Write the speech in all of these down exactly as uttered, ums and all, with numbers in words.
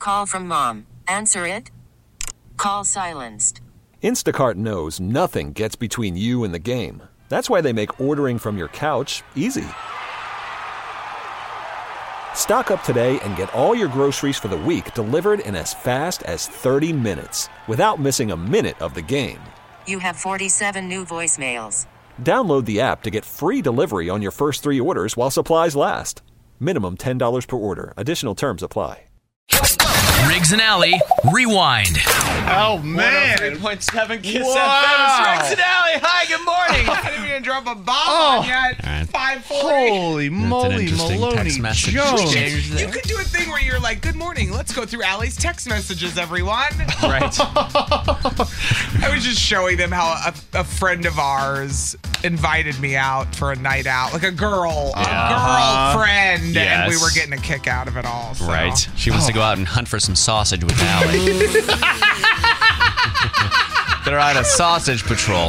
call from mom. Answer it. Call silenced. Instacart knows nothing gets between you and the game. That's why they make ordering from your couch easy. Stock up today and get all your groceries for the week delivered in as fast as thirty minutes without missing a minute of the game. You have forty-seven new voicemails. Download the app to get free delivery on your first three orders while supplies last. Minimum ten dollars per order. Additional terms apply. Riggs and Alley, Rewind. Oh, man. one oh three point seven Kiss Wow. F M. It's Riggs and Alley. Hi, good morning. I didn't even drop a bomb Oh. on yet. right. five forty. Holy moly, interesting Maloney text message Jones. exchange there. You could do a thing where you're like, good morning, let's go through Allie's text messages, everyone. Right. I was just showing them how a, a friend of ours invited me out for a night out, like a girl, Yeah. a girlfriend, and Yes. we were getting a kick out of it all. So. Right. She wants to go out and hunt for some sausage with Allie. They're on a sausage patrol.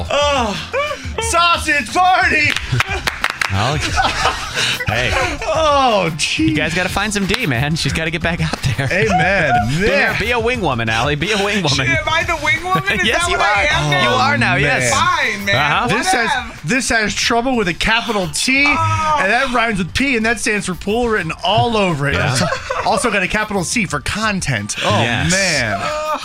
Sausage party! Well, hey, Oh, gee. you guys got to find some D, man. She's got to get back out there. Amen. Be, Man. be a wing woman, Allie. Be a wing woman. Am I the wing woman? Is Yes, that you what I are. am Oh, now? You are now, man. yes. Fine, man. Uh-huh. This Whatever. has this has trouble with a capital T, and that rhymes with P, and that stands for pool written all over it. It's also got a capital C for content. Oh, Yes. man.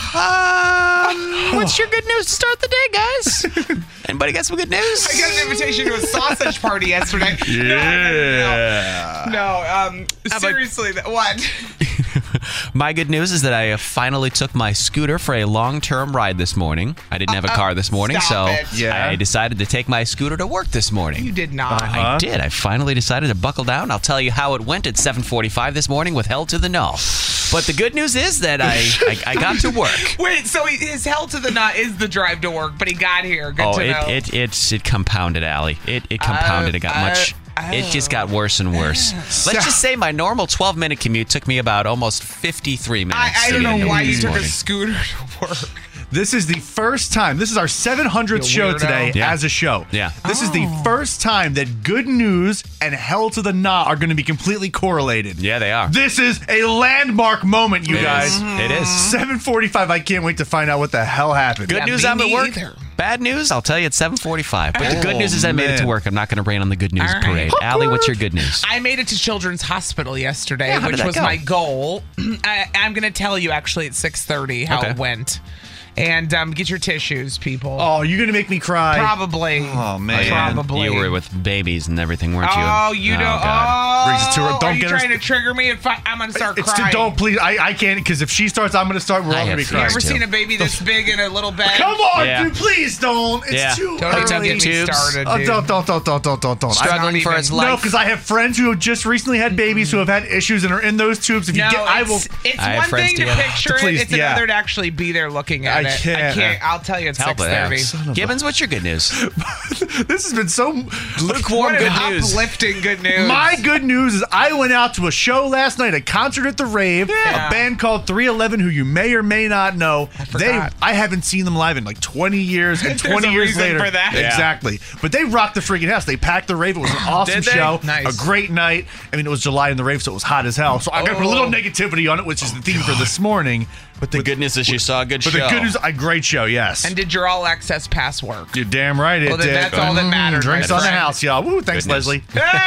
Um, what's your good news to start the day, guys? Anybody got some good news? I got an invitation to a sausage party yesterday. Yeah. No, no, um, seriously, th- what? My good news is that I finally took my scooter for a long-term ride this morning. I didn't have a car this morning, stop so it. Yeah. I decided to take my scooter to work this morning. You did not. I did. I finally decided to buckle down. I'll tell you how it went at seven forty-five this morning with Hell to the No. But the good news is that I, I, I got to work. Wait, so he, his hell to the nut is the drive to work, but he got here. Good Oh, to it, know. it it it compounded, Allie. It it compounded. It got uh, much. It just got worse and worse. Let's just say my normal twelve-minute commute took me about almost fifty-three minutes. I, I to don't get know into why work you this took morning. a scooter to work. This is the first time. This is our seven hundredth You show weirdo. today Yeah. as a show. Yeah. This is the first time that good news and hell to the nah are going to be completely correlated. Yeah, they are. This is a landmark moment, you It guys. is. It is. seven forty-five. I can't wait to find out what the hell happened. Good Yeah, news, me I'm at work. neither. Bad news, I'll tell you at seven forty-five. But the good Oh, news is I made it to man. work. I'm not going to rain on the good news All right. parade. Allie, what's your good news? I made it to Children's Hospital yesterday, Yeah, how which did that was go? my goal. I, I'm going to tell you actually at six thirty how Okay. it went. And um, get your tissues, people. Oh, you're going to make me cry. Probably. Oh, man. Probably. You were with babies and everything, weren't you? Oh, you don't. God. Oh, Brings it to her. Don't are you get her trying st- to trigger me? If I, I'm gonna start It's crying. to, don't please. I, I can't because if she starts, I'm going to start. We're I all going to have be fears. You crying. ever too. seen a baby this big in a little bed? Come on, Yeah. dude. Please don't. It's Yeah. too Don't Hey, even don't get get me tubes. started, Oh, dude. don't, don't, don't, don't, don't, don't, don't. Struggling not for even- his No, life. because I have friends who have just recently had babies who have had issues and are in those tubes. If you No, get, I it's, will. it's I have one friends thing to together. picture Please, it. It's yeah. another to actually be there looking at I it. can't. I can't. I'll tell you at Help six it out. thirty. Gibbons, what's your good news? This has been so Lukewarm What good an news. uplifting good news. My good news is I went out to a show last night, a concert at the Rave, Yeah. a band called three eleven who you may or may not know. I they forgot. I haven't seen them live in like twenty years, and There's twenty a years reason later. for that. Yeah. Exactly. But they rocked the freaking house. They packed the Rave. It was an awesome Did they? show. Nice. A great night. I mean, it was July in the Rave, so it was hot as hell. So I got a Oh. little negativity on it, which is the theme for this morning. But the good news is you saw a good But show. the good news, a great show, yes. And did your all access pass work? You're damn right it Well, then did. that's all that matters, Drinks my on the friend. house, y'all. Woo, thanks, Good news. Leslie.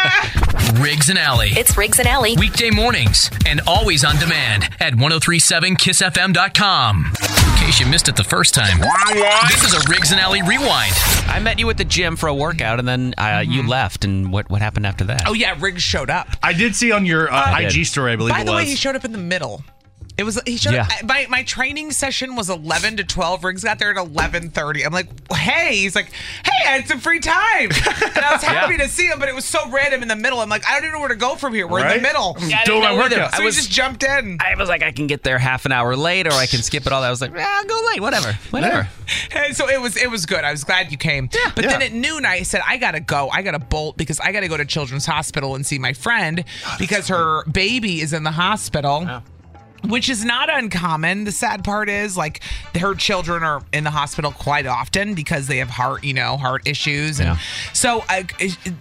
Riggs and Alley. It's Riggs and Alley. Weekday mornings and always on demand at ten thirty-seven kiss f m dot com. In case you missed it the first time, this is a Riggs and Alley rewind. I met you at the gym for a workout, and then uh, you left. And what what happened after that? Oh yeah, Riggs showed up. I did see on your uh, I I did. G story, I believe By it the was. way, he showed up in the middle. It was he showed Yeah. up. My my training session was eleven to twelve. Riggs got there at eleven thirty. I'm like, hey, he's like, hey, I had some free time, and I was happy to see him, but it was so random in the middle. I'm like, I don't even know where to go from here. We're in Right? the middle. Yeah, I didn't know either. So I we was- just jumped in. I was like, I can get there half an hour late, or I can skip it all. I was like, yeah, I'll go late, whatever, whatever. And so it was it was good. I was glad you came. Yeah, but yeah. then at noon I said I gotta go. I gotta bolt because I gotta go to Children's Hospital and see my friend because her baby is in the hospital. Which is not uncommon. The sad part is, like, her children are in the hospital quite often because they have heart, you know, heart issues. And Yeah. so I,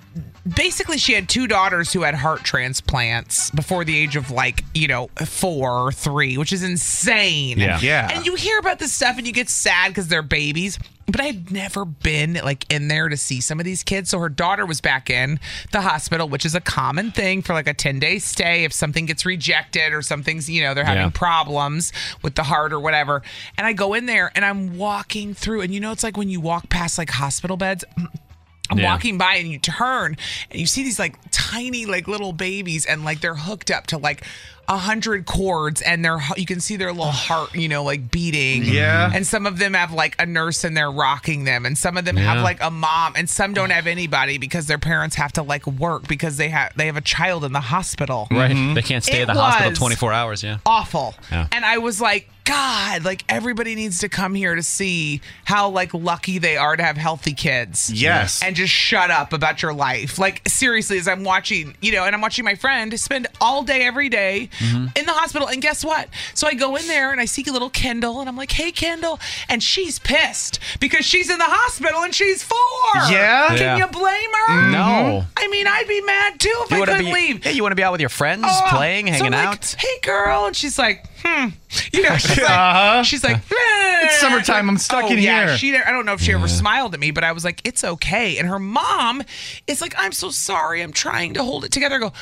basically she had two daughters who had heart transplants before the age of like, you know, four or three, which is insane. Yeah. Yeah. And you hear about this stuff and you get sad because they're babies. But I had never been like in there to see some of these kids. So her daughter was back in the hospital, which is a common thing for like a ten-day stay if something gets rejected or something's, you know, they're having Yeah. problems with the heart or whatever. And I go in there and I'm walking through, and you know, it's like when you walk past like hospital beds. I'm Yeah. walking by and you turn and you see these like tiny like little babies, and like they're hooked up to like a hundred cords, and they're you can see their little heart, you know, like beating. Yeah. And some of them have like a nurse and they're rocking them, and some of them Yeah. have like a mom, and some don't have anybody because their parents have to like work because they have they have a child in the hospital. Right. They can't stay It at the hospital was- twenty-four hours. Yeah. Awful. Yeah. And I was like, God, like everybody needs to come here to see how like lucky they are to have healthy kids. Yes. And just shut up about your life. Like seriously, as I'm watching, you know, and I'm watching my friend spend all day, every day Mm-hmm. in the hospital. And guess what? So I go in there and I see a little Kendall, and I'm like, hey, Kendall. And she's pissed because she's in the hospital and she's four. Yeah? Can Yeah. you blame her? No. I mean, I'd be mad too if You I want to couldn't be? leave. Yeah, you want to be out with your friends, Oh, playing, so hanging I'm out. like, hey, girl. And she's like, hmm. You know, she's like, Uh-huh. she's like, eh. It's summertime, I'm stuck oh, in yeah. here. She, I don't know if she ever smiled at me, but I was like, it's okay. And her mom is like, I'm so sorry. I'm trying to hold it together. I go,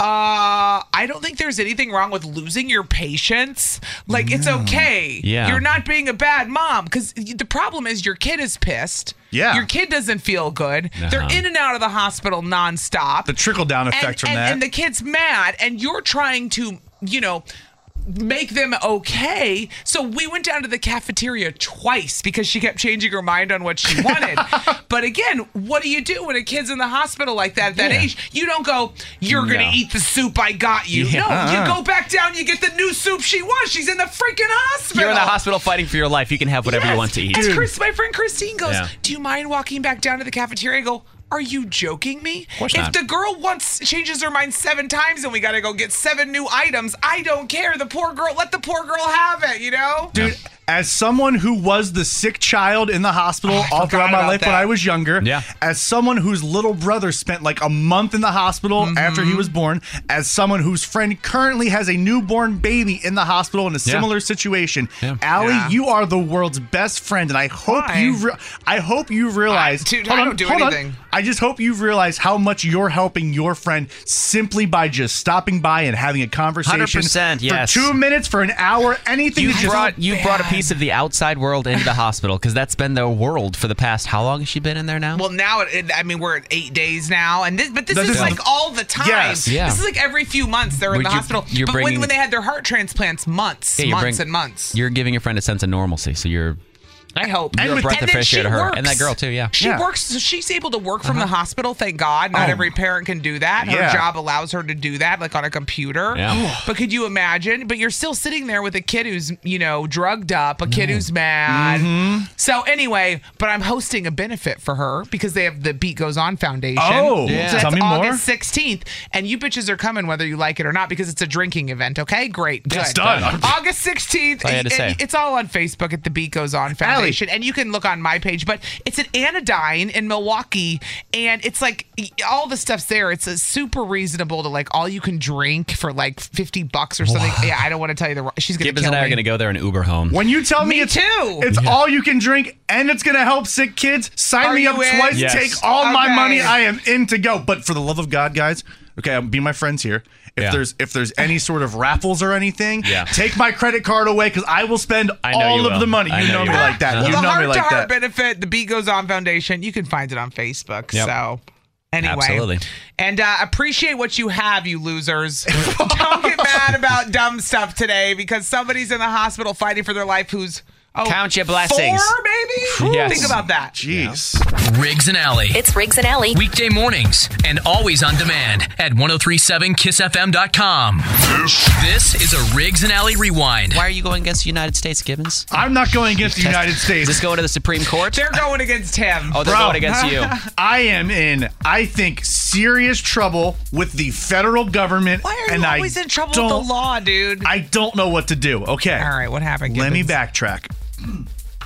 uh, I don't think there's anything wrong with losing your patience. Like, it's okay. Yeah. You're not being a bad mom, because the problem is your kid is pissed. Yeah. Your kid doesn't feel good. They're Uh-huh. in and out of the hospital nonstop. The trickle-down effect and, from and, that. and the kid's mad, and you're trying to, you know, make them okay. So we went down to the cafeteria twice because she kept changing her mind on what she wanted. But again, what do you do when a kid's in the hospital like that at that Yeah. age? You don't go, you're No. going to eat the soup I got you. Yeah. No, you go back down, you get the new soup she wants. She's in the freaking hospital. You're in the hospital fighting for your life. You can have whatever Yes. you want to eat. And Chris, my friend Christine goes, Yeah. do you mind walking back down to the cafeteria? I go, are you joking me? Of course if not. the girl once changes her mind seven times and we got to go get seven new items, I don't care. The poor girl, let the poor girl have it, you know? Dude, as someone who was the sick child in the hospital Oh, I all forgot throughout my about life when that. I was younger, Yeah. as someone whose little brother spent like a month in the hospital Mm-hmm. after he was born, as someone whose friend currently has a newborn baby in the hospital in a similar situation, Yeah. Allie, Yeah. you are the world's best friend, and I hope Why? you, re- I hope you realize, I- dude, hold I on, don't do hold on. anything. I just hope you realize how much you're helping your friend simply by just stopping by and having a conversation. one hundred percent, yes. For two minutes, for an hour, anything. You to just brought you brought a bad. piece of the outside world into the hospital, because that's been their world for the past. How long has she been in there now? Well, now, it, it- I mean, we're at eight days now, and this, but this This is is like the- all the time. Yes. Yeah. This is like every few months they're in Would the you- hospital. you're But when, bringing- when they had their heart transplants, months, Yeah, you're months bring- and months. You're giving your friend a sense of normalcy, so you're I hope. You're a breath and of then fresh air she to her. works. And that girl, too, yeah. She Yeah. works, so she's able to work from the hospital, thank God. Not Oh. every parent can do that. Her Yeah. job allows her to do that, like on a computer. Yeah. But could you imagine? But you're still sitting there with a kid who's, you know, drugged up, a kid who's mad. Mm-hmm. So anyway, but I'm hosting a benefit for her because they have the Beat Goes On Foundation. Oh, Yeah. So tell that's me more. August sixteenth. And you bitches are coming whether you like it or not because it's a drinking event, okay? Great. Good. It's done. August sixteenth. all you had to and say. It's all on Facebook at the Beat Goes On Foundation. And you can look on my page. But it's at Anodyne in Milwaukee. And it's like all the stuff's there. It's a super reasonable to like all you can drink for like fifty bucks or something. Yeah, I don't want to tell you the. She's going to Gibbons kill and I are me. going to go there and Uber home. When you tell me, Me it's, too. it's all you can drink and it's going to help sick kids, sign Are me you up in? twice, Yes. take all my Okay. money. I am in to go. But for the love of God, guys, okay, I'll be my friends here. If Yeah. there's if there's any sort of raffles or anything, Yeah. take my credit card away because I will spend I know all you of will. the money. I You know know, you me will. like that. Uh-huh. You Well, the know me Heart like to Heart that. benefit, the Beat Goes On Foundation. You can find it on Facebook. Yep. So anyway, Absolutely. and uh, appreciate what you have, you losers. Don't get mad about dumb stuff today because somebody's in the hospital fighting for their life who's oh, Count your blessings. Four, baby. Yes. Think about that. Jeez. Riggs and Alley. It's Riggs and Alley. Weekday mornings and always on demand at ten thirty-seven kiss f m dot com. This is a Riggs and Alley Rewind. Why are you going against the United States, Gibbons? I'm not going against the United Is States. this going to the Supreme Court? They're going against him. Oh, they're Bro. going against you. I am in, I think, serious trouble with the federal government. Why are you and always I in trouble with don't- the law, dude? I don't know what to do. Okay. All right, what happened? Let me Gibbons? backtrack.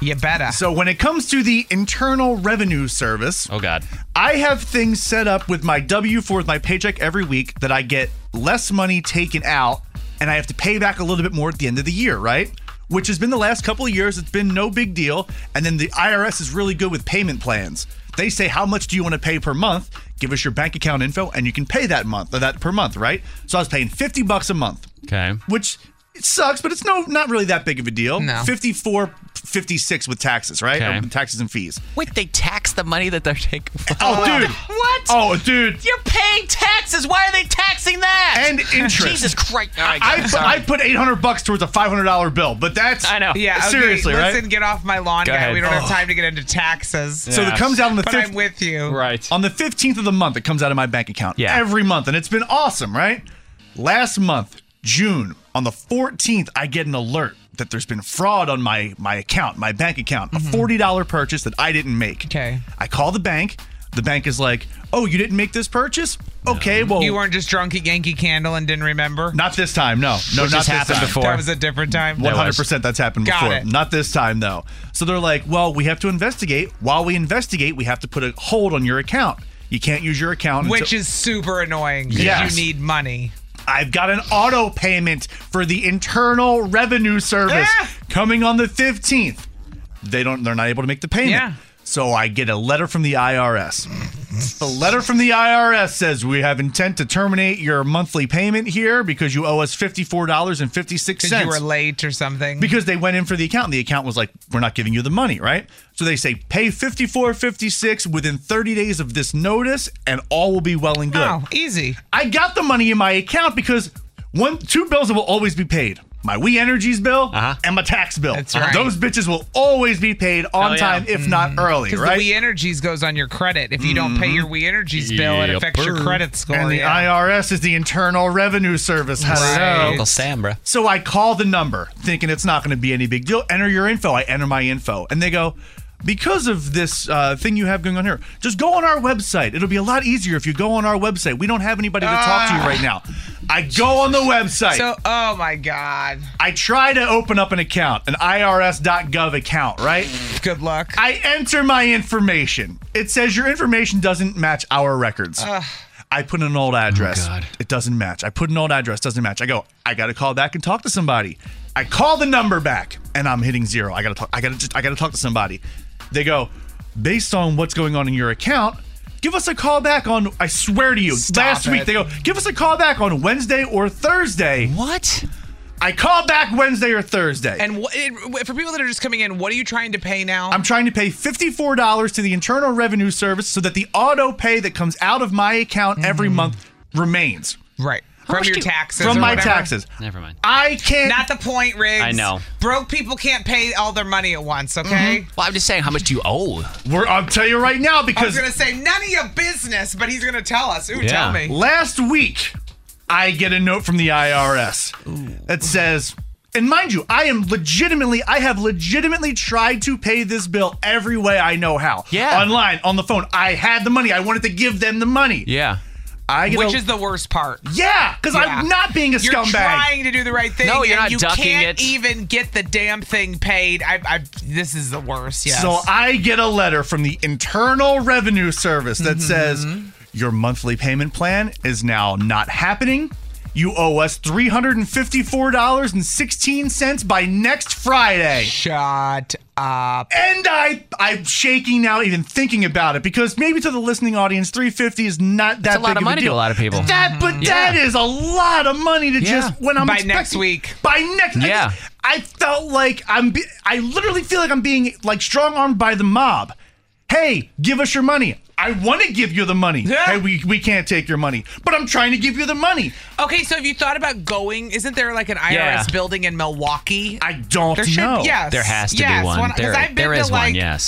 You better. So when it comes to the Internal Revenue Service, Oh, God. I have things set up with my W four, with my paycheck every week, that I get less money taken out, and I have to pay back a little bit more at the end of the year, right? Which has been the last couple of years. It's been no big deal. And then the I R S is really good with payment plans. They say, how much do you want to pay per month? Give us your bank account info, and you can pay that month, or that per month, right? So I was paying fifty bucks a month. Okay. Which it sucks, but it's no not really that big of a deal. No. fifty-four, fifty-six with taxes, right? Okay. Or taxes and fees. Wait, they tax the money that they're taking from Oh, dude. What? Oh, dude. You're paying taxes. Why are they taxing that? And interest. Jesus Christ. All right, I, guys, put, sorry. I put eight hundred bucks towards a five hundred dollars bill, but that's... I know. Yeah, okay, Seriously, right? listen, get off my lawn, Go guy. ahead. We don't have Oh. time to get into taxes. So Yeah. it comes out on the But fifth, I'm with you. Right. on the fifteenth of the month. It comes out of my bank account Yeah. every month, and it's been awesome, right? Last month, June, on the fourteenth, I get an alert that there's been fraud on my my account, my bank account, a forty dollars purchase that I didn't make. Okay. I call the bank. The bank is like, "Oh, you didn't make this purchase? Okay, well, You weren't just drunk at Yankee Candle and didn't remember? not this time. No, no, Which not has this happened time. before. That was a different time. One hundred percent that's happened Got before. it. Not this time though. So they're like, well, we have to investigate. While we investigate, we have to put a hold on your account. You can't use your account. Which until- is super annoying because Yes. you need money. I've got an auto payment for the Internal Revenue Service Ah! coming on the fifteenth. They don't. They're not able to make the payment. Yeah. So I get a letter from the I R S. The letter from the I R S says we have intent to terminate your monthly payment here because you owe us fifty-four dollars and fifty-six Because cents. you were late or something. Because they went in for the account and the account was like, we're not giving you the money, right? So they say pay fifty-four fifty-six within thirty days of this notice and all will be well and good. Oh, easy. I got the money in my account because one two bills will always be paid. My We Energies bill Uh-huh. and my tax bill. That's right. Those bitches will always be paid on Hell yeah. time, if not early, Because right? the We Energies goes on your credit. If you don't pay your We Energies bill, it Yep. affects your credit score. and the yeah. I R S is the Internal Revenue Service. Hello. Right. Uncle Sam, bro. So I call the number thinking it's not going to be any big deal. Enter your info. I enter my info. And they go, because of this uh, thing you have going on here, just go on our website. It'll be a lot easier if you go on our website. We don't have anybody to talk to you right now. I go on the website. So, oh my God. I try to open up an account, an I R S dot gov account, right? Good luck. I enter my information. It says your information doesn't match our records. I put in an old address. Oh, God. It doesn't match. I put an old address. Doesn't match. I go, I got to call back and talk to somebody. I call the number back and I'm hitting zero. I got to talk. I got to just, I got to talk to somebody. They go, based on what's going on in your account, give us a call back on, I swear to you, Stop last week it. they go, give us a call back on Wednesday or Thursday. What? I call back Wednesday or Thursday. And wh- it, for people that are just coming in, what are you trying to pay now? I'm trying to pay fifty-four dollars to the Internal Revenue Service so that the auto pay that comes out of my account every month remains right. From much your do- taxes. from or my whatever. taxes. Never mind. I can't. Not the point, Riggs. I know. Broke people can't pay all their money at once, okay? Well, I'm just saying, how much do you owe? We're, I'll tell you right now I was because going to say, none of your business, but he's going to tell us. Ooh, Yeah. tell me. last week I get a note from the I R S that says, and mind you, I am legitimately, I have legitimately tried to pay this bill every way I know how. Yeah. Online, on the phone. I had the money. I wanted to give them the money. Yeah. I get Which a, is the worst part. yeah, because Yeah. I'm not being a You're scumbag. trying to do the right thing. No, you're and not you ducking can't it. even get the damn thing paid. I, I, this is the worst, yes. So I get a letter from the Internal Revenue Service that says your monthly payment plan is now not happening. You owe us three hundred fifty-four dollars and sixteen cents by next Friday. Shut up. And I, I'm shaking now even thinking about it because maybe to the listening audience, three hundred fifty is not that a lot big of money a to deal. a lot of people. That, but that is a lot of money to Yeah. just when I'm By expecting- next week. By next, I Yeah. just- I felt like I'm. Be, I literally feel like I'm being like strong armed by the mob. Hey, give us your money. I want to give you the money. Yeah. Hey, we, we can't take your money, but I'm trying to give you the money. Okay, so have you thought about going? Isn't there like an I R S Yeah. building in Milwaukee? I don't There should, know. yes. There has to yes, be one. Because There, I've been there to is like, one, yes.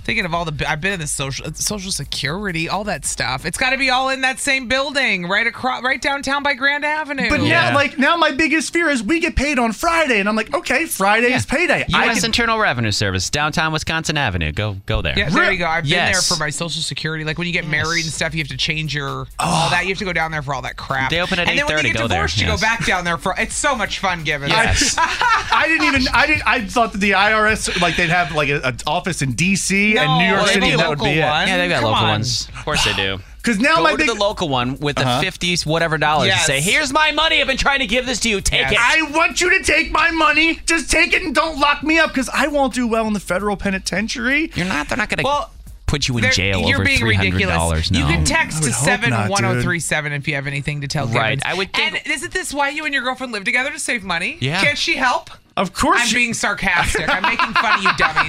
Thinking of all the, I've been in the social social security, all that stuff. It's got to be all in that same building, right across, right downtown by Grand Avenue. But Yeah. now, like now, my biggest fear is we get paid on Friday, and I'm like, okay, Friday is payday. U I S can- Internal Revenue Service, downtown Wisconsin Avenue. Go go there. Yeah, there you go. I've been Yes. there for my social security. Like when you get married and stuff, you have to change your all that. You have to go down there for all that crap. They open at and then when you eight thirty, get go there, divorced, you yes. go back down there for. It's so much fun, Gibbons. Yes. I didn't even. I didn't. I thought that the I R S, like they'd have like an office in D C and New York No, they City, have and a that would be local it. one. Yeah, they've got Come local on. ones. Of course they do. Because now Go my to big. the local one with the Uh-huh. fifty whatever dollars. Yes. Say, here's my money. I've been trying to give this to you. Take Yes. it. I want you to take my money. Just take it and don't lock me up because I won't do well in the federal penitentiary. You're not. They're not going to Well, put you in They're- jail You're over being three hundred dollars. ridiculous. No. You can text I to would hope seven not, one zero three seven if you have anything to tell Right. Gibbons. I would think- And isn't this why you and your girlfriend live together to save money? Yeah. Can't she help? Of course. I'm you- being sarcastic. I'm making fun of you dummies.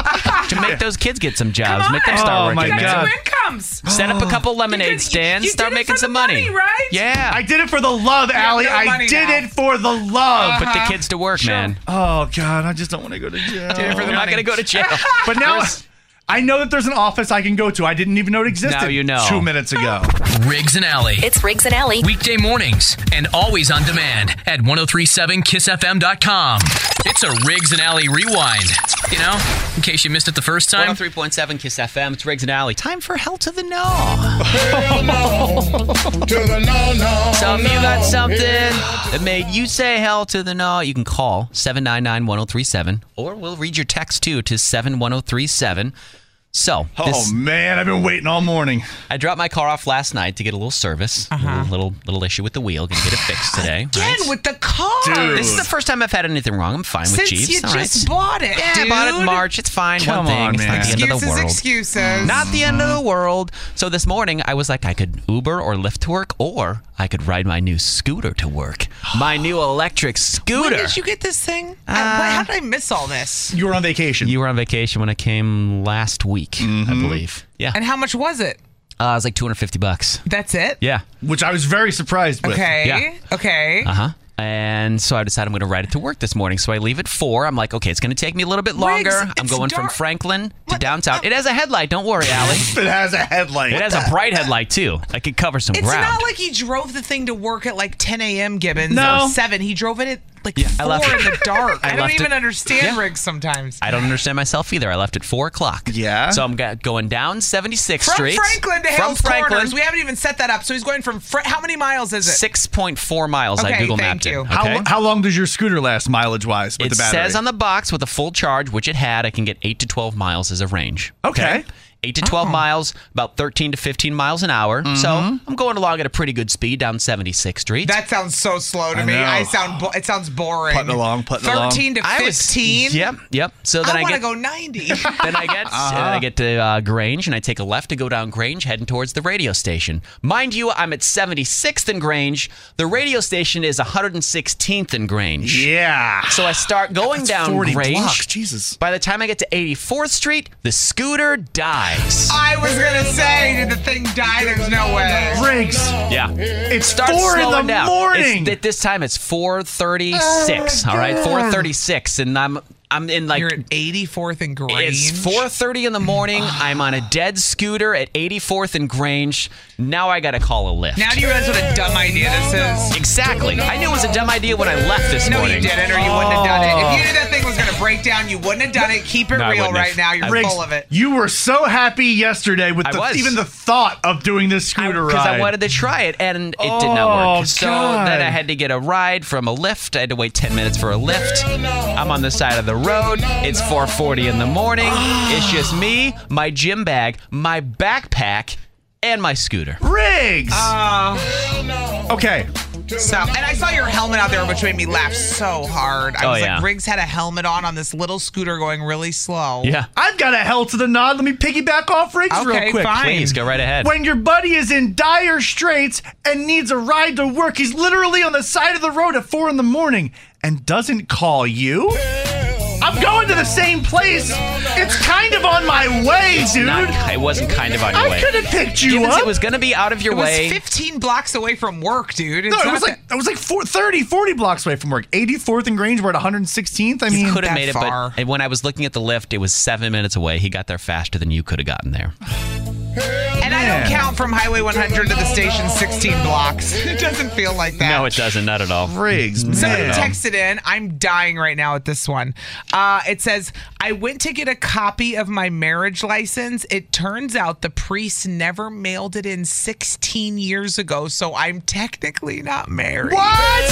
to make those kids get some jobs, Come make them on. start Oh, working. my You got man. God. two incomes. Set up a couple lemonade You did- you- stands, you start did it making for some the money, right? Yeah. I did it for the love, Allie. no I money did now. it for the love. Put the kids to work, man. Oh God, I just don't want to go to jail. Did it for the You're not money. going to go to jail. But now I know that there's an office I can go to. I didn't even know it existed. Now you know. Two minutes ago. Riggs and Alley. It's Riggs and Alley. Weekday mornings and always on demand at ten thirty-seven kiss f m dot com. It's a Riggs and Alley rewind. You know, in case you missed it the first time. one oh three point seven Kiss F M. It's Riggs and Alley. Time for Hell to the No. Hell no to the no, no. So if no. you got something that made you say hell to the no, you can call seven nine nine, one oh three seven, or we'll read your text too to seven one oh three seven. So, Oh this, man, I've been waiting all morning. I dropped my car off last night to get a little service. A little, little little issue with the wheel. Gonna get it fixed today. Again right? with the car. Dude. This is the first time I've had anything wrong. I'm fine with Since Jeeps. you all right. just bought it, Yeah, dude. I bought it in March. It's fine. Come One thing. on, it's not man. the end of the Excuses, world. excuses. Not the end of the world. So this morning, I was like, I could Uber or Lyft to work, or I could ride my new scooter to work. My new electric scooter. When did you get this thing? Uh, I- how did I miss all this? You were on vacation. You were on vacation when I came last week, I believe. Yeah. And how much was it? Uh, it was like two hundred fifty bucks. That's it? Yeah. which I was very surprised with. Okay. Yeah. Okay. Uh huh. And so I decided I'm going to ride it to work this morning. So I leave at four. I'm like, okay, it's going to take me a little bit longer. Riggs, I'm it's going from dark. Franklin to downtown. It has a headlight. Don't worry, Allie. It has a headlight. It has a bright headlight too. I could cover some It's ground. not like he drove the thing to work at like ten a.m. Gibbons No. or seven. He drove it at like Yeah, I four left in it- the dark. I I, don't left even it- understand Yeah. rigs sometimes. I don't understand myself either. I left at four o'clock. Yeah? So I'm go- going down seventy-sixth From Street. Franklin to From Hales Franklin. Corners. We haven't even set that up. So he's going from Fra- how many miles is it? six point four miles. I Okay, Google thank mapped it. you. Okay? How, how long does your scooter last mileage wise with it the battery? says on the box with a full charge, which it had, I can get eight to twelve miles as a range. Okay. eight to twelve Oh. miles, about thirteen to fifteen miles an hour. So I'm going along at a pretty good speed down seventy-sixth Street. That sounds so slow to I me. know. I sound bo- it sounds boring. Putting along, putting along. Thirteen to I was- fifteen. Yep, yep. So then I I, want to get go ninety. then I get Uh-huh. then I get to uh, Grange and I take a left to go down Grange, heading towards the radio station. Mind you, I'm at seventy-sixth and Grange. The radio station is one hundred sixteenth and Grange. Yeah. So I start going That's down forty Grange. blocks, Jesus. By the time I get to eighty-fourth Street, the scooter dies. I was gonna say, did the thing die? There's no way. Riggs, Yeah. it's Starts four in the slowing down. morning. It's, at this time, it's four thirty-six. all right, four thirty-six, and I'm I'm in like You're at eighty-fourth and Grange. it's four thirty in the morning. I'm on a dead scooter at eighty-fourth and Grange. Now I got to call a lift. Now do you realize what a dumb idea this is? Exactly. I knew it was a dumb idea when I left this No, morning. you didn't, or you wouldn't have done it. If you knew that thing was gonna break down, you wouldn't have done it. Keep it No, I real wouldn't right have. now. You're Riggs, full of it. you were so happy yesterday with I the, was. even the thought of doing this scooter ride. Because I wanted to try it, and it did not Oh, work. So God. then I had to get a ride from a lift. I had to wait ten minutes for a lift. I'm on the side of the road. It's four forty in the morning. It's just me, my gym bag, my backpack, and my scooter. Riggs. Uh, okay. so, and I saw your helmet out there, which made me laugh so hard. I Oh, was yeah. like, Riggs had a helmet on on this little scooter going really slow. Yeah. I've got a hell to the nod. Let me piggyback off Riggs Okay, real quick. fine. Please go right ahead. When your buddy is in dire straits and needs a ride to work, he's literally on the side of the road at four in the morning and doesn't call you? I'm going to the same place. It's kind of on my way, dude. Not, it wasn't kind of on your I way. could have picked you Gibbons, up. it was going to be out of your It was way. fifteen blocks away from work, dude. It's No, it not was like that- it was like four, thirty, forty blocks away from work. eighty-fourth and Grange, we're at one hundred sixteenth. I You mean, could have that made it, far. but when I was looking at the lift, it was seven minutes away. He got there faster than you could have gotten there. And I don't Man. count from Highway one hundred to the station sixteen blocks. It doesn't feel like that. No, it doesn't. Not at all. Riggs, Somebody man. texted in. I'm dying right now at this one. Uh, it says, I went to get a copy of my marriage license. It turns out the priest never mailed it in sixteen years ago, so I'm technically not married. What?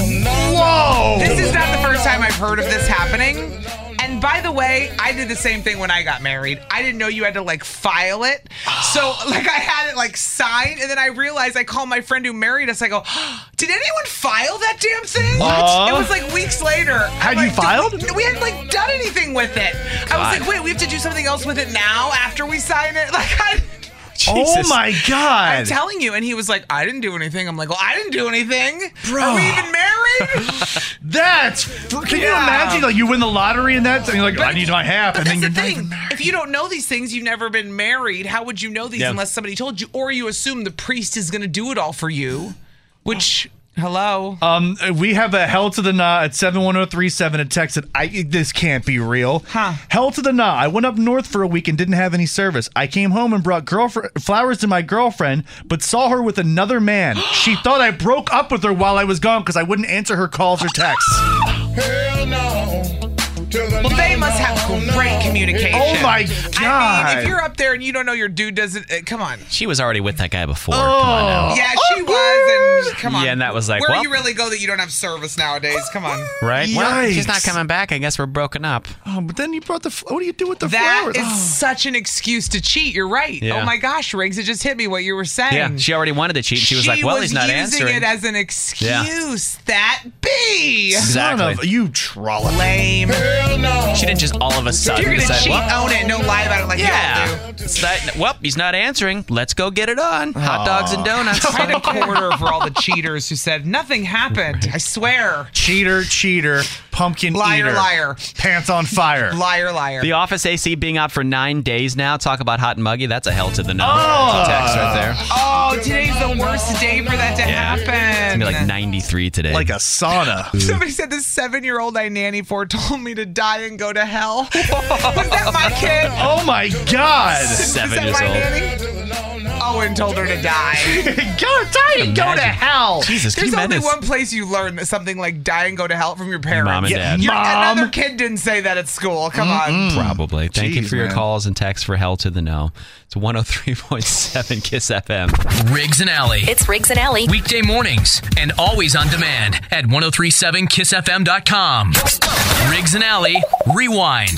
Whoa! This is not the first time I've heard of this happening. And by the way, I did the same thing when I got married. I didn't know you had to like file it. So like I had it like signed, and then I realized I called my friend who married us. I go, did anyone file that damn thing? What? It was like weeks later. Had I'm you like, filed? "Did We, we hadn't like done anything with it. I was like, wait, we have to do something else with it now after we sign it? Like I Oh Jesus. my God! I'm telling you. And he was like, I didn't do anything. I'm like, well, I didn't do anything. Bro. Are we even married? That's. Can you Yeah. imagine? Like you win the lottery and that, and you're like, I need my half, But and then that's you're the not even thing. married. If you don't know these things, you've never been married. How would you know these Yeah. unless somebody told you? Or you assume the priest is going to do it all for you, which, hello. Um, we have a hell to the nah at seven one zero three seven. A text that I this can't be real. Huh. Hell to the nah. I went up north for a week and didn't have any service. I came home and brought girlfriend flowers to my girlfriend, but saw her with another man. She thought I broke up with her while I was gone because I wouldn't answer her calls or texts. Hell no. To the Well, they no, must no, have no. great communication. Oh my I God. mean, if you're up there and you don't know your dude doesn't, uh, come on. She was already with that guy before. Oh. Come on now. Yeah, she was, and come on. Yeah, and that was like, where well- do you really go that you don't have service nowadays? Come on. Right? Well, she's not Yikes. coming back. I guess we're broken up. Oh, but then you brought the. fl- What do you do with the That flowers? is Oh. such an excuse to cheat. You're right. Yeah. Oh my gosh, Riggs, it just hit me what you were saying. Yeah, she already wanted to cheat. She was like, well, he's not using answering. it as an excuse. That be Son Exactly. of you trollop. lame. Hell no. She didn't just all of a sudden You're gonna decide, cheat, well, own it, and don't lie about it like yeah. you all do. It's that, well, he's not answering. Let's go get it on. Hot dogs and donuts. I had a quarter for all the cheaters who said nothing happened. I swear. Cheater, cheater, pumpkin Liar, eater. liar. Pants on fire. Liar, liar. The office A C being out for nine days now. Talk about hot and muggy. That's a hell to the no. Oh. Text right there. Oh, today's the worst day for that to Yeah. It's happen. gonna be like ninety-three today. Like a sauna. Somebody said the seven-year-old I nanny for told me to die and go to hell. Was that my kid? Oh my God. seven Is that years my old. nanny? Oh, and told her to die. Go die and go to Imagine. hell. Jesus, can There's you only imagine? one place you learn that something like die and go to hell from your parents. Mom and Yeah, dad. Your- Mom. Another kid didn't say that at school. Come on. Probably. Thank you Jeez, for your man. calls and texts for hell to the no. It's one oh three point seven Kiss F M. Riggs and Alley. It's Riggs and Alley. Weekday mornings and always on demand at ten thirty-seven kiss f m dot com. Riggs and Alley Rewind.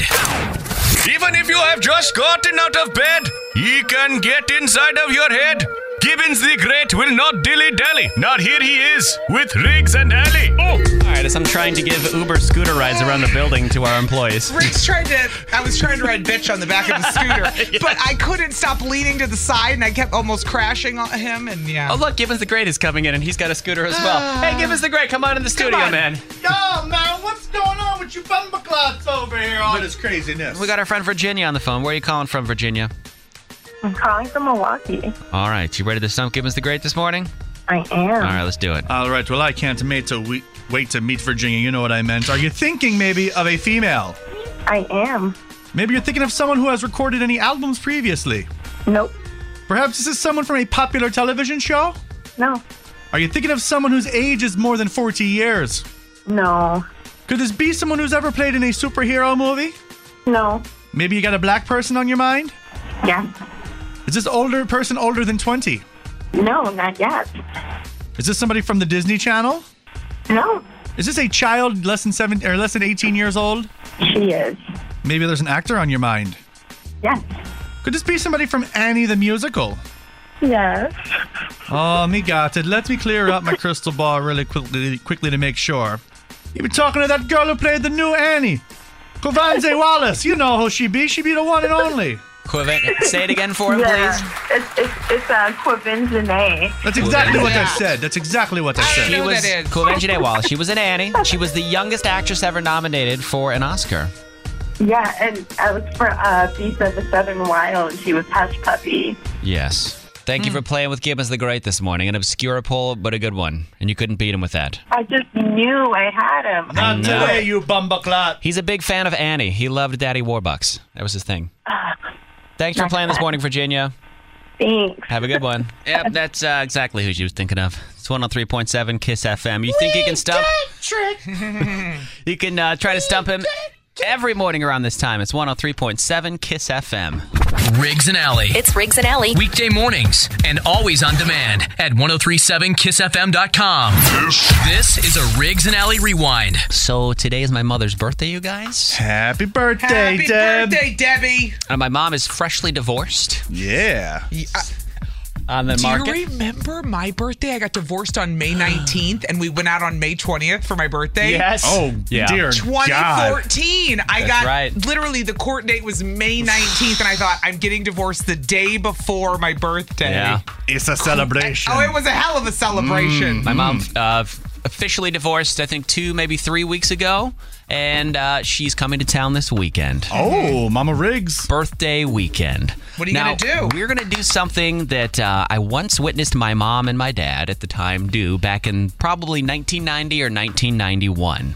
Even if you have just gotten out of bed, he can get inside of your head. Gibbons the Great will not dilly-dally. Not here he is, with Riggs and Alley. Oh! All right, as I'm trying to give Uber scooter rides around the building to our employees. Rick's tried to, I was trying to ride bitch on the back of the scooter, but I couldn't stop leaning to the side and I kept almost crashing on him. And yeah. Oh, look, Gibbons the Great is coming in and he's got a scooter as well. Hey, Gibbons the Great, come on in the studio, on. man. Yo, man, what's going on with you bumbleclots over here? All this craziness. We got our friend Virginia on the phone. Where are you calling from, Virginia? I'm calling from Milwaukee. All right, you ready to stump Gibbons the Great this morning? I am. All right, let's do it. All right, well, I can't wait to, we- wait to meet Virginia. You know what I meant. Are you thinking maybe of a female? I am. Maybe you're thinking of someone who has recorded any albums previously. Nope. Perhaps this is someone from a popular television show? No. Are you thinking of someone whose age is more than forty years? No. Could this be someone who's ever played in a superhero movie? No. Maybe you got a black person on your mind? Yes. Is this older person older than twenty? No, not yet. Is this somebody from the Disney Channel? No. Is this a child less than seven or less than eighteen years old? She is. Maybe there's an actor on your mind. Yes. Could this be somebody from Annie the Musical? Yes. Oh, me got it. Let me clear up my crystal ball really quickly, quickly to make sure. You be talking to that girl who played the new Annie. Covanze Wallace. You know who she be. She be the one and only. Quaven- Say it again for him, Yeah. please. It's it's it's uh, Quavinjane. That's exactly what I Yeah. said. That's exactly what I said. I She know was that is. Quvenzhané Wallis. She was an Annie. She was the youngest actress ever nominated for an Oscar. Yeah, and I was for uh, Beast of the Southern Wild. She was Hush Puppy. Yes. Thank you for playing with Gibbons the Great this morning. An obscure poll, but a good one. And you couldn't beat him with that. I just knew I had him. Not know. today, you bumbaclot. He's a big fan of Annie. He loved Daddy Warbucks. That was his thing. Thanks for playing this morning, Virginia. Thanks. Have a good one. Yep, that's uh, exactly who she was thinking of. It's one oh three point seven KISS F M. You think you can stump? You can uh, try to stump him every morning around this time. It's one oh three point seven KISS F M. Riggs and Alley. It's Riggs and Alley. Weekday mornings and always on demand at ten thirty-seven kiss f m dot com. This is a Riggs and Alley Rewind. So today is my mother's birthday, you guys. Happy birthday, Happy Deb. birthday, Debbie. And my mom is freshly divorced Yeah. on the Do market. you remember my birthday? I got divorced on May nineteenth, and we went out on May twentieth for my birthday. Yes. Oh, Yeah. dear God. twenty fourteen. I That's got right. literally the court date was May nineteenth, and I thought I'm getting divorced the day before my birthday. Yeah. It's a celebration. Oh, it was a hell of a celebration. My mom uh, officially divorced, I think, two, maybe three weeks ago. And uh, she's coming to town this weekend. Oh, Mama Riggs. Birthday weekend. What are you now, gonna do? We're going to do something that uh, I once witnessed my mom and my dad at the time do back in probably nineteen ninety or nineteen ninety-one.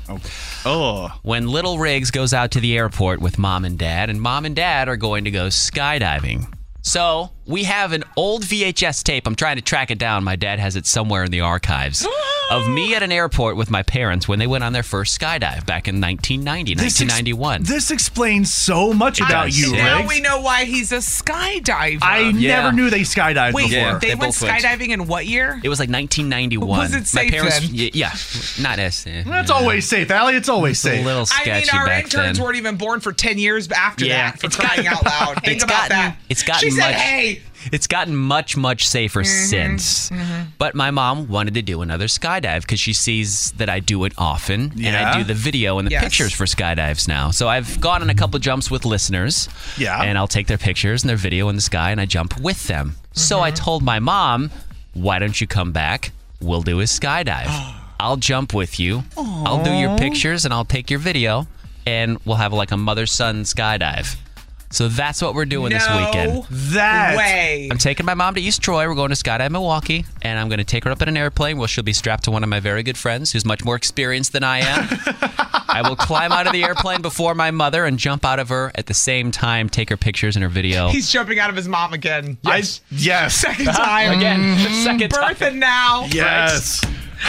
Oh. When little Riggs goes out to the airport with mom and dad, and mom and dad are going to go skydiving. So we have an old V H S tape. I'm trying to track it down. My dad has it somewhere in the archives of me at an airport with my parents when they went on their first skydive back in nineteen ninety, This ex- nineteen ninety-one. This explains so much about does, you, yeah. Now Riggs. we know why he's a skydiver. I Yeah. never knew they skydived Wait, before. Yeah. they, They went both went. skydiving in what year? It was like nineteen ninety-one. Was it safe my parents, then? y- Yeah, not as. eh, That's yeah. always safe, Allie. It's always a safe. little I sketchy mean, our back interns then. weren't even born for ten years after Yeah. that, for It's crying gotten- out loud. Think it's about gotten- that. it's gotten She said, much- hey. It's gotten much, much safer since. But my mom wanted to do another skydive because she sees that I do it often. And Yeah. I do the video and the Yes. pictures for skydives now. So I've gone on a couple jumps with listeners. Yeah. And I'll take their pictures and their video in the sky and I jump with them. So I told my mom, why don't you come back? We'll do a skydive. I'll jump with you. I'll do your pictures and I'll take your video. And we'll have like a mother-son skydive. So that's what we're doing this weekend. No That. way. I'm taking my mom to East Troy. We're going to skydive Milwaukee, and I'm going to take her up in an airplane where she'll be strapped to one of my very good friends who's much more experienced than I am. I will climb out of the airplane before my mother and jump out of her at the same time, take her pictures and her video. He's jumping out of his mom again. I, yes. Second time. Again, the second time. Birthing now. Yes.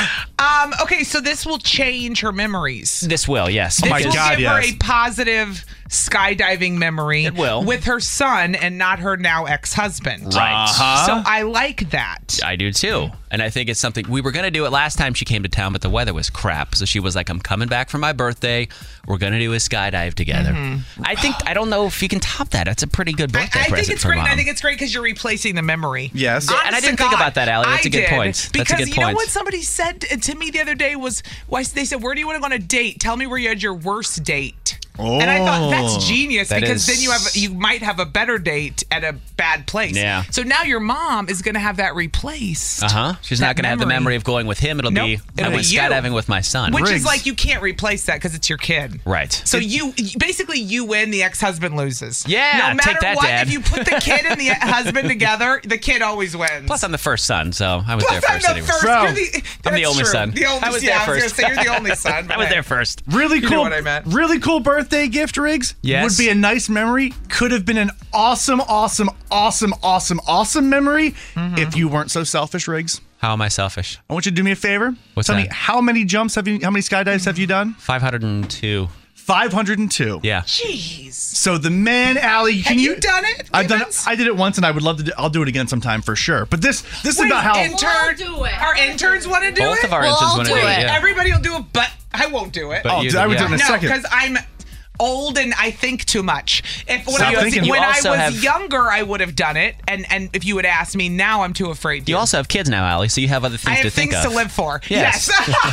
Um, okay, so this will change her memories. This will, yes. This my will God, give her yes. a positive skydiving memory It will. with her son and not her now ex-husband. Right. Uh-huh. So I like that. I do too. And I think it's something we were going to do it last time she came to town, but the weather was crap. So she was like, I'm coming back for my birthday. We're going to do a skydive together. I think, I don't know if you can top that. That's a pretty good I, birthday I present think it's for great. mom. I think it's great because you're replacing the memory. Yes. Honest and I to didn't think God, about that, Allie. That's I a good did. point. That's a Because good you know point. what somebody said to me the other day was, why they said, where do you want to go on a date? Tell me where you had your worst date. And I thought that's genius That because is- then you have you might have a better date at a bad place. Yeah. So now your mom is going to have that replaced. Uh huh. She's that not going to have the memory of going with him. It'll Nope. be It'll I be went you. skydiving with my son. Which Riggs. is like you can't replace that because it's your kid. Right. So you basically you win, the ex-husband loses. Yeah, No matter take that, what, Dad. if you put the kid and the husband together, the kid always wins. Plus, I'm the first son, so I was Plus, there I'm first. the anyway. first. Bro. You're the, I'm the that's only true. son. The only, I was yeah, there I was first. gonna say you're the only son. I was there first. Really You know cool. what I meant. Really cool birthday gift, Riggs. Yes. Would be a nice memory. Could have been an awesome, awesome, awesome, awesome, awesome memory Mm-hmm. if you weren't so selfish, Riggs. How am I selfish? I want you to do me a favor. What's Tell me that? how many jumps have you? How many skydives have you done? five hundred two. Five hundred and two. Yeah. Jeez. So the man, Allie, can Have you done it, I've done it. Gibbons? I did it once, and I would love to. Do, I'll do it again sometime for sure. But this, this is about how. intern, do it. Our interns want to do Both it. of our We'll interns all want to do do it. it. Yeah. Everybody will do it, but I won't do it. But Oh, you I would yeah. do it in a no, second. because I'm. old and I think too much. If when Stop I was thinking. You when I was also have- younger, I would have done it. And and if you would ask me now, I'm too afraid to. You also have kids now, Allie, so you have other I things have to think things of. to live for. Yes.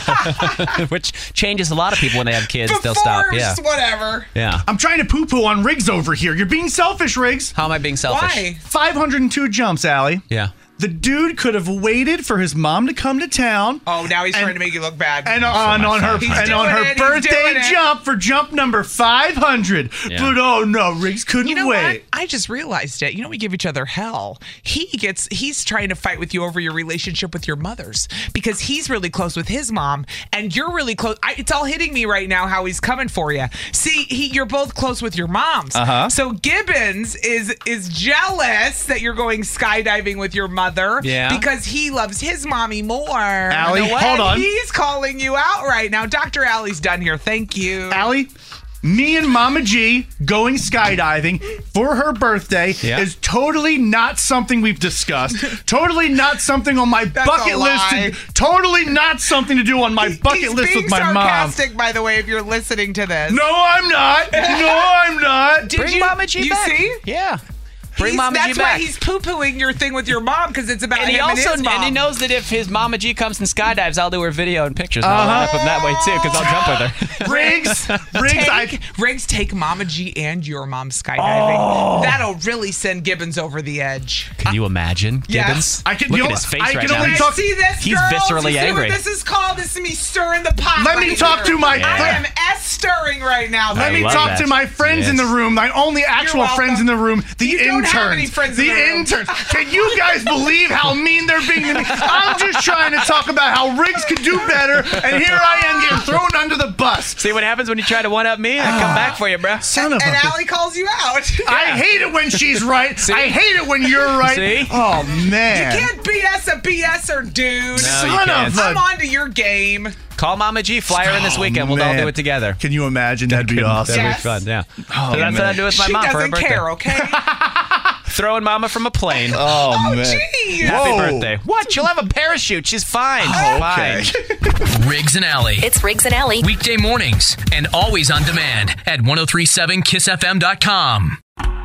Yes. Which changes a lot of people when they have kids. They'll stop. Yeah. Whatever. Yeah. I'm trying to poo-poo on Riggs over here. You're being selfish, Riggs. How am I being selfish? Why? five hundred two jumps, Allie. Yeah. The dude could have waited for his mom to come to town. Oh, now he's And- trying to make you look bad. And on, on her He's and on doing her it, he's birthday doing it. jump for jump number five hundred. Yeah. But oh no, Riggs couldn't You know wait. what? I just realized it. You know, we give each other hell. He gets, he's trying to fight with you over your relationship with your mothers because he's really close with his mom and you're really close. I, it's all hitting me right now how he's coming for you. See, he, you're both close with your moms. Uh-huh. So Gibbons is is jealous that you're going skydiving with your mother Yeah. because he loves his mommy more. Allie, You know what? hold on. He's calling you out right now. Doctor Allie's done here. Thank you. Allie, me and Mama G going skydiving for her birthday Yeah. is totally not something we've discussed. Totally not something on my That's bucket a list. lie. To, totally not something to do on my He- bucket he's list being with my mom. sarcastic, by the way, if you're listening to this. No, I'm not. No, I'm not. Did Bring you, Mama G you back. see? Yeah. Bring He's- Mama G that's back. why he's poo-pooing your thing with your mom because it's about and he him also and his mom. and he knows that if his Mama G comes and skydives, I'll do her video and pictures. And I'll end up with that way too, because I'll jump with her. Riggs, Riggs, I, Take, Riggs, take Mama G and your mom skydiving. Oh. That'll really send Gibbons over the edge. Can you imagine, Yes. Gibbons? I can- Look you at know, his face I right can now. only You talk- see this, He's girls? viscerally you see angry. What this is called? This is me stirring the pot. Let right me talk here. to my- I am S stirring right now. Let I me love talk that. to my friends in the Yes. room, my only actual welcome. friends in the room, the You interns. don't have any friends in the the room. interns. Can you guys believe how mean they're being to me? I'm just trying to talk about how Riggs could do better, and here I am getting thrown under the bus. See what happens when you try to one-up me? I come back for you, bro. Son of And a Allie calls you out. I hate it when she's right. I hate it when you're right. See? Oh, man. Can't B S a BSer, dude. No, you Son can't. of a... I'm on to your game. Call Mama G, fly her in this weekend. We'll all man. do it together. Can you imagine? That'd be awesome. That'd Yes. be fun, yeah. Oh, so that's what I man. do with my She mom for her doesn't birthday. care, okay? Throwing Mama from a plane. Oh, man. Gee. Happy Whoa. birthday. What? She'll have a parachute. She's fine. Okay. Fine. Riggs and Alley. It's Riggs and Alley. Weekday mornings and always on demand at ten thirty-seven kiss f m dot com.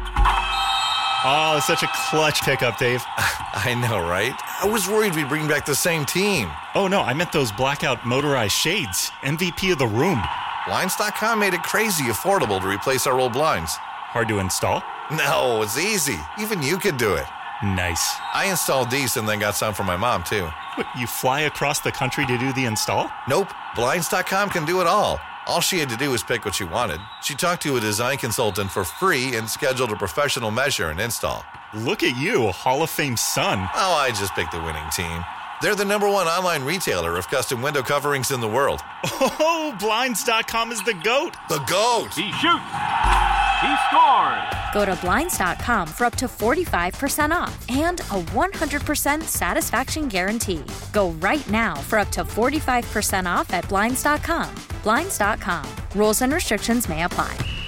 Oh, it's such a clutch pickup, Dave. I know, right? I was worried we'd bring back the same team. Oh, no, I meant those blackout motorized shades. M V P of the room. Blinds dot com made it crazy affordable to replace our old blinds. Hard to install? No, it's easy. Even you could do it. Nice. I installed these and then got some for my mom, too. What, you fly across the country to do the install? Nope. Blinds dot com can do it all. All she had to do was pick what she wanted. She talked to a design consultant for free and scheduled a professional measure and install. Look at you, a Hall of Fame son. Oh, I just picked the winning team. They're the number one online retailer of custom window coverings in the world. Oh, Blinds dot com is the GOAT. The GOAT! He shoots. He scores. Go to Blinds dot com for up to forty-five percent off and a one hundred percent satisfaction guarantee. Go right now for up to forty-five percent off at Blinds dot com. Blinds dot com. Rules and restrictions may apply.